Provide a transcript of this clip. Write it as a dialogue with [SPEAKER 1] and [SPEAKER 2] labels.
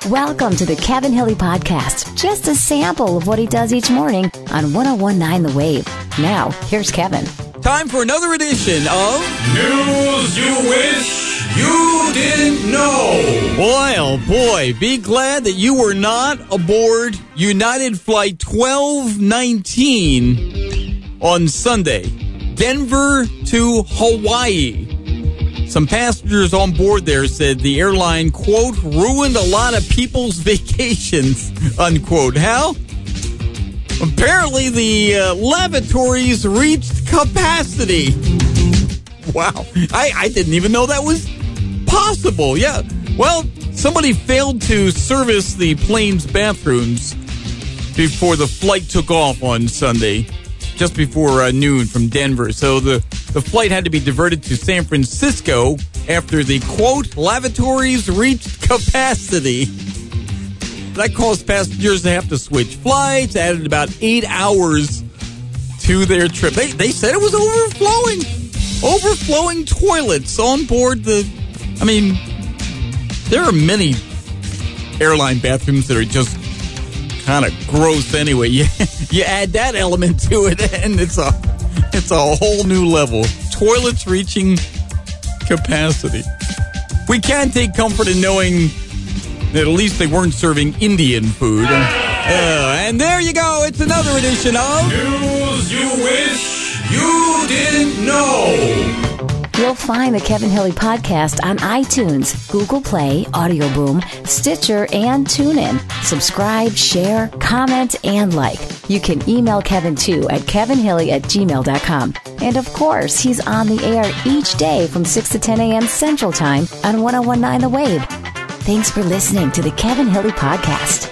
[SPEAKER 1] Welcome to the Kevin Hilly Podcast. Just a sample of what he does each morning on 101.9 The Wave. Now, here's Kevin.
[SPEAKER 2] Time for another edition of
[SPEAKER 3] News You Wish You Didn't Know.
[SPEAKER 2] Boy, oh boy, be glad that you were not aboard United Flight 1219 on Sunday, Denver to Hawaii. Some passengers on board there said the airline, quote, ruined a lot of people's vacations, unquote. How? Apparently the lavatories reached capacity. Wow. I didn't even know that was possible. Yeah. Well, somebody failed to service the plane's bathrooms before the flight took off on Sunday, just before noon from Denver. So the flight had to be diverted to San Francisco after the, quote, lavatories reached capacity. That caused passengers to have to switch flights, added about 8 hours to their trip. They said it was overflowing toilets on board there are many airline bathrooms that are just kind of gross anyway. You add that element to it, and it's a whole new level. Toilets reaching capacity. We can take comfort in knowing that at least they weren't serving Indian food. And there you go. It's another edition of
[SPEAKER 3] News You Wish You Didn't Know.
[SPEAKER 1] You'll find the Kevin Hilly Podcast on iTunes, Google Play, Audio Boom, Stitcher, and TuneIn. Subscribe, share, comment, and like. You can email Kevin, too, at kevinhilly@gmail.com. And, of course, he's on the air each day from 6 to 10 a.m. Central Time on 101.9 The Wave. Thanks for listening to the Kevin Hilly Podcast.